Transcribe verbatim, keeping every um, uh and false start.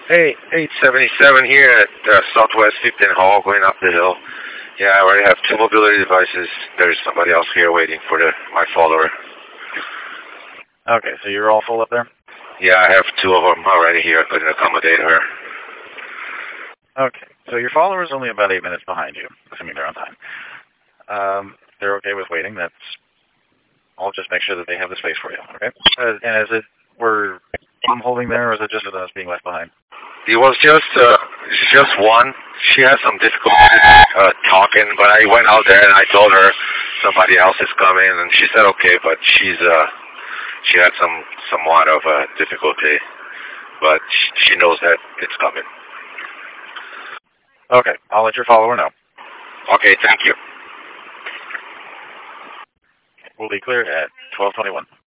Hey, eight seventy-seven here at uh, Southwest fifteenth Hall, going up the hill. Yeah, I already have two mobility devices. There's somebody else here waiting for the my follower. Okay, so you're all full up there? Yeah, I have two of them already here. I couldn't accommodate her. Okay, so your follower is only about eight minutes behind you, assuming they're on time. Um, they're okay with waiting. That's. I'll just make sure that they have the space for you. Okay. Uh, and is it we're I'm holding there, or is it just with us being left behind? It was just uh, just one. She had some difficulty uh, talking, but I went out there and I told her somebody else is coming, and she said okay, but she's uh, she had some somewhat of a difficulty, but she knows that it's coming. Okay, I'll let your follower know. Okay, thank you. We'll be clear at twelve twenty-one.